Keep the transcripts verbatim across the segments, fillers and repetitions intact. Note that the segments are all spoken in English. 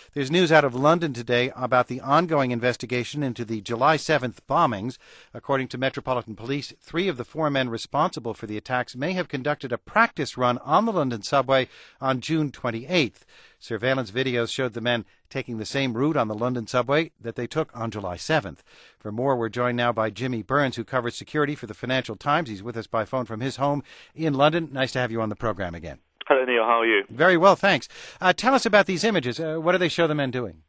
There's news out of London today about the ongoing investigation into the July seventh bombings. According to Metropolitan Police, three of the four men responsible for the attacks may have conducted a practice run on the London subway on June twenty-eighth. Surveillance videos showed the men taking the same route on the London subway that they took on July seventh. For more, we're joined now by Jimmy Burns, who covers security for the Financial Times. He's with us by phone from his home in London. Nice to have you on the program again. Hello, Neil. How are you? Very well, thanks. Uh, tell us about these images. Uh, what do they show the men doing?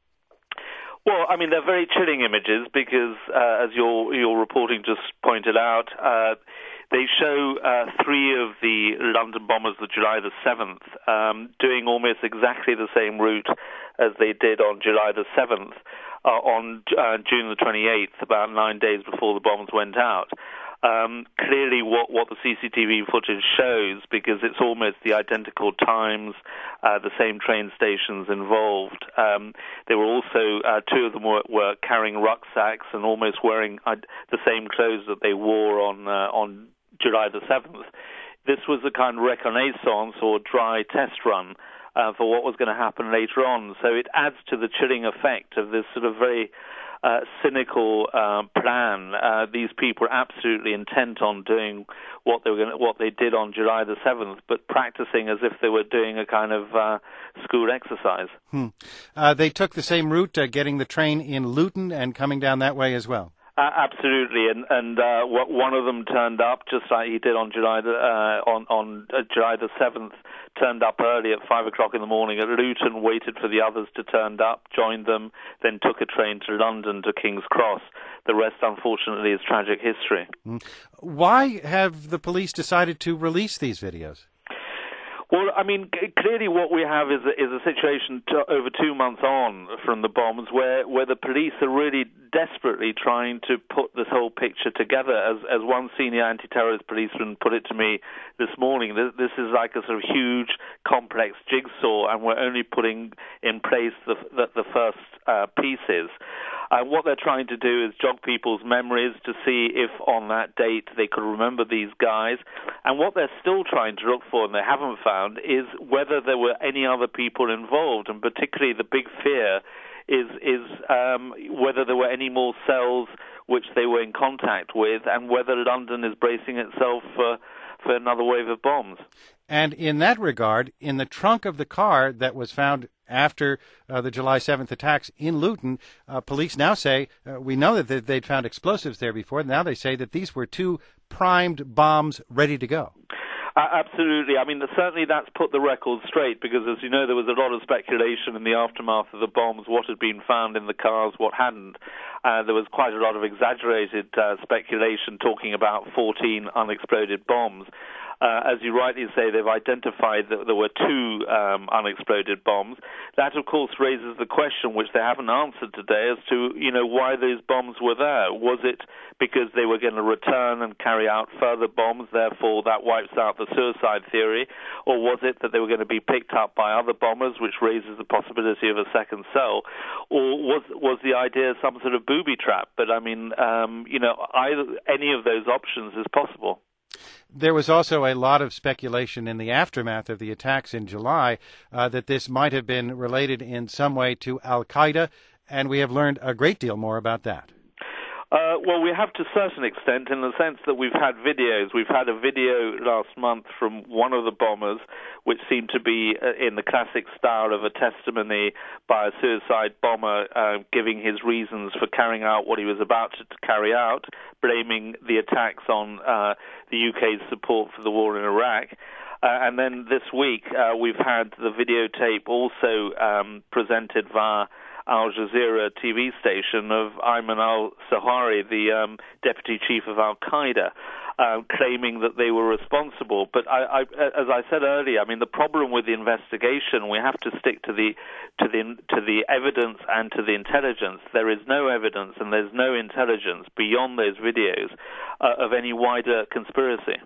Well, I mean, they're very chilling images because, uh, as your your reporting just pointed out, uh, they show uh, three of the London bombers, the July the seventh, um, doing almost exactly the same route as they did on July the seventh, uh, on uh, June the twenty-eighth, about nine days before the bombs went out. Um, clearly what, what the C C T V footage shows, because it's almost the identical times, uh, the same train stations involved. Um, they were also, uh, two of them were, were carrying rucksacks and almost wearing uh, the same clothes that they wore on uh, on July the seventh. This was a kind of reconnaissance or dry test run uh, for what was going to happen later on. So it adds to the chilling effect of this sort of very Uh, cynical uh, plan. Uh, these people are absolutely intent on doing what they were going what they did on July the seventh, but practicing as if they were doing a kind of uh, school exercise. Hmm. Uh, they took the same route, uh, getting the train in Luton and coming down that way as well. Uh, absolutely, and and uh, one of them turned up just like he did on July the, uh, on on uh, July the seventh. Turned up early at five o'clock in the morning at Luton, waited for the others to turn up, joined them, then took a train to London to King's Cross. The rest, unfortunately, is tragic history. Mm. Why have the police decided to release these videos? Well, I mean, clearly what we have is a, is a situation to, over two months on from the bombs where, where the police are really desperately trying to put this whole picture together. As, as one senior anti-terrorist policeman put it to me this morning, this, this is like a sort of huge, complex jigsaw, and we're only putting in place the, the, the first uh, pieces. Uh, what they're trying to do is jog people's memories to see if on that date they could remember these guys. And what they're still trying to look for, and they haven't found, is whether there were any other people involved. And particularly the big fear is is um, whether there were any more cells which they were in contact with, and whether London is bracing itself for, for another wave of bombs. And in that regard, in the trunk of the car that was found after uh, the July seventh attacks in Luton, uh, police now say, uh, we know that they'd found explosives there before. Now they say that these were two primed bombs ready to go. Uh, absolutely. I mean, certainly that's put the record straight because, as you know, there was a lot of speculation in the aftermath of the bombs, what had been found in the cars, what hadn't. Uh, there was quite a lot of exaggerated uh, speculation talking about fourteen unexploded bombs. Uh, as you rightly say, they've identified that there were two um, unexploded bombs. That, of course, raises the question, which they haven't answered today, as to, you know, why those bombs were there. Was it because they were going to return and carry out further bombs, therefore that wipes out the suicide theory? Or was it that they were going to be picked up by other bombers, which raises the possibility of a second cell? Or was was the idea some sort of booby trap? But, I mean, um, you know, either, any of those options is possible. There was also a lot of speculation in the aftermath of the attacks in July uh, that this might have been related in some way to Al-Qaeda, and we have learned a great deal more about that. Uh, well, we have to a certain extent in the sense that we've had videos. We've had a video last month from one of the bombers, which seemed to be uh, in the classic style of a testimony by a suicide bomber uh, giving his reasons for carrying out what he was about to carry out, blaming the attacks on uh, the U K's support for the war in Iraq. Uh, and then this week, uh, we've had the videotape also um, presented via Al Jazeera T V station of Ayman al-Zawahiri, the um, deputy chief of Al-Qaeda, uh, claiming that they were responsible. But I, I, as I said earlier, I mean, the problem with the investigation, we have to stick to the to the to the evidence and to the intelligence. There is no evidence and there's no intelligence beyond those videos uh, of any wider conspiracy.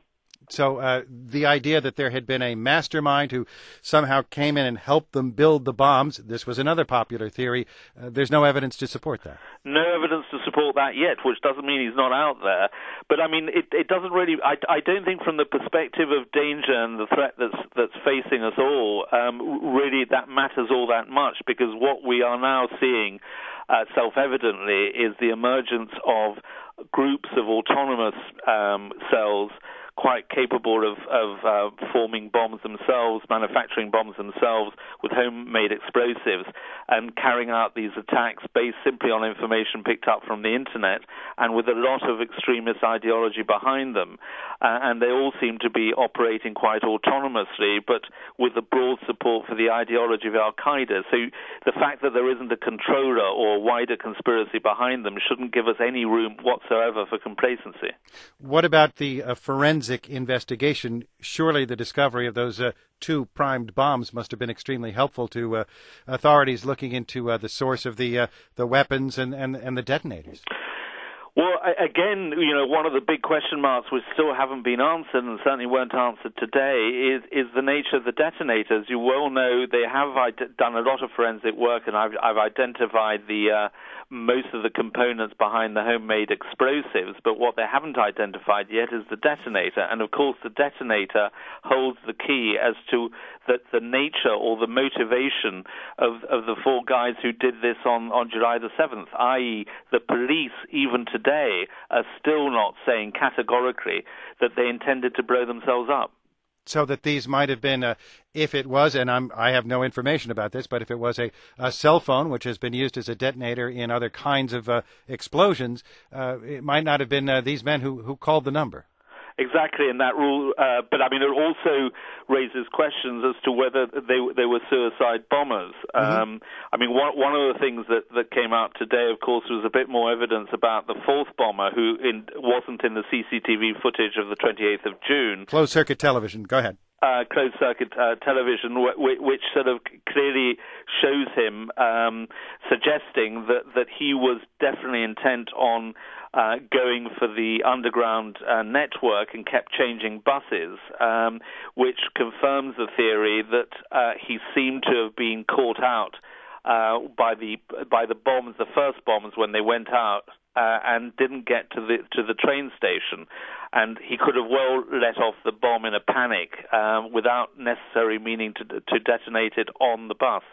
So uh, the idea that there had been a mastermind who somehow came in and helped them build the bombs, this was another popular theory. Uh, there's no evidence to support that. No evidence to support that yet, which doesn't mean he's not out there. But, I mean, it, it doesn't really... I, I don't think from the perspective of danger and the threat that's, that's facing us all, um, really that matters all that much, because what we are now seeing uh, self-evidently is the emergence of groups of autonomous um, cells quite capable of, of uh, forming bombs themselves, manufacturing bombs themselves with homemade explosives, and carrying out these attacks based simply on information picked up from the internet and with a lot of extremist ideology behind them. Uh, and they all seem to be operating quite autonomously, but with a broad support for the ideology of Al-Qaeda. So the fact that there isn't a controller or a wider conspiracy behind them shouldn't give us any room whatsoever for complacency. What about the uh, forensic investigation? Surely the discovery of those uh, two primed bombs must have been extremely helpful to uh, authorities looking into uh, the source of the uh, the weapons and, and, and the detonators. Well, again, you know, one of the big question marks which still haven't been answered and certainly weren't answered today is, is the nature of the detonators. You well know they have done a lot of forensic work, and I've, I've identified the uh, most of the components behind the homemade explosives, but what they haven't identified yet is the detonator. And, of course, the detonator holds the key as to the, the nature or the motivation of, of the four guys who did this on, on July the seventh, that is the police, even today, are still not saying categorically that they intended to blow themselves up. So that these might have been, uh, if it was, and I'm, I have no information about this, but if it was a, a cell phone, which has been used as a detonator in other kinds of uh, explosions, uh, it might not have been uh, these men who, who called the number. Exactly, and that rule, uh, but I mean, it also raises questions as to whether they they were suicide bombers. Mm-hmm. Um, I mean, one one of the things that, that came out today, of course, was a bit more evidence about the fourth bomber who in, wasn't in the C C T V footage of the twenty-eighth of June. Closed circuit television. Go ahead. Uh, closed circuit uh, television, w- w- which sort of clearly shows him um, suggesting that, that he was definitely intent on uh, going for the underground uh, network and kept changing buses, um, which confirms the theory that uh, he seemed to have been caught out uh, by the by the bombs, the first bombs when they went out. Uh, and didn't get to the to the train station, and he could have well let off the bomb in a panic um, without necessarily meaning to to detonate it on the bus.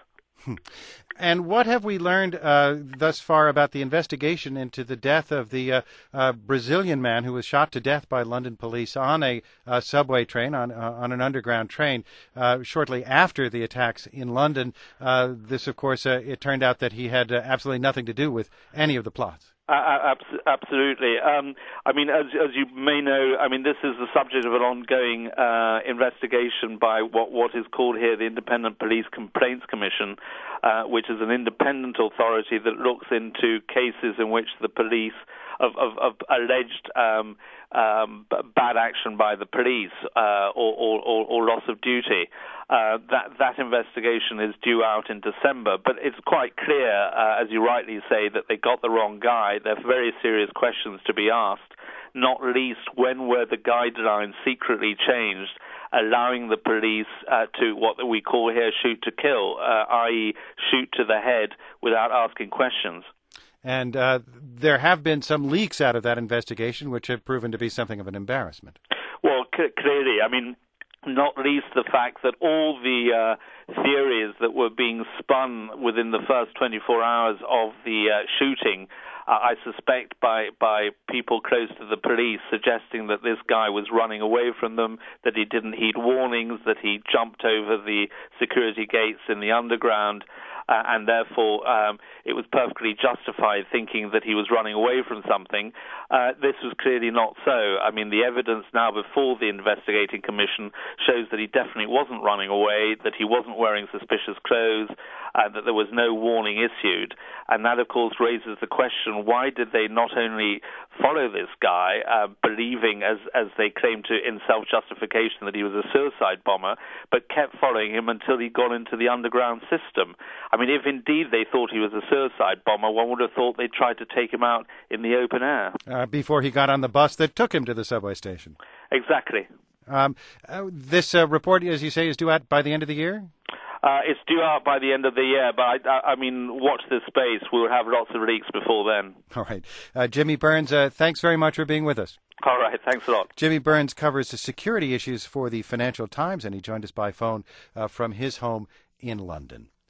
And what have we learned uh, thus far about the investigation into the death of the uh, uh, Brazilian man who was shot to death by London police on a uh, subway train, on uh, on an underground train, uh, shortly after the attacks in London? Uh, this, of course, uh, it turned out that he had uh, absolutely nothing to do with any of the plots. Uh, absolutely. Um, I mean, as, as you may know, I mean, this is the subject of an ongoing uh, investigation by what, what is called here the Independent Police Complaints Commission, uh, which is an independent authority that looks into cases in which the police of, of, of alleged um, um, bad action by the police uh, or, or, or loss of duty. Uh, that that investigation is due out in December, but it's quite clear, uh, as you rightly say, that they got the wrong guy. There are very serious questions to be asked, not least when were the guidelines secretly changed, allowing the police uh, to what we call here shoot to kill, uh, that is shoot to the head without asking questions. And uh, there have been some leaks out of that investigation which have proven to be something of an embarrassment. Well, c- clearly, I mean, not least the fact that all the uh, theories that were being spun within the first twenty-four hours of the uh, shooting, uh, I suspect by, by people close to the police, suggesting that this guy was running away from them, that he didn't heed warnings, that he jumped over the security gates in the underground, Uh, and therefore um, it was perfectly justified thinking that he was running away from something. Uh, this was clearly not so. I mean, the evidence now before the investigating commission shows that he definitely wasn't running away, that he wasn't wearing suspicious clothes, uh, that there was no warning issued. And that, of course, raises the question, why did they not only follow this guy, uh, believing, as, as they claim to in self-justification, that he was a suicide bomber, but kept following him until he got into the underground system? I mean, if indeed they thought he was a suicide bomber, one would have thought they'd tried to take him out in the open air. Uh, before he got on the bus that took him to the subway station. Exactly. Um, uh, this uh, report, as you say, is due out by the end of the year? Uh, it's due out by the end of the year, but I, I, I mean, watch this space. We'll have lots of leaks before then. All right. Uh, Jimmy Burns, uh, thanks very much for being with us. All right. Thanks a lot. Jimmy Burns covers the security issues for the Financial Times, and he joined us by phone uh, from his home in London.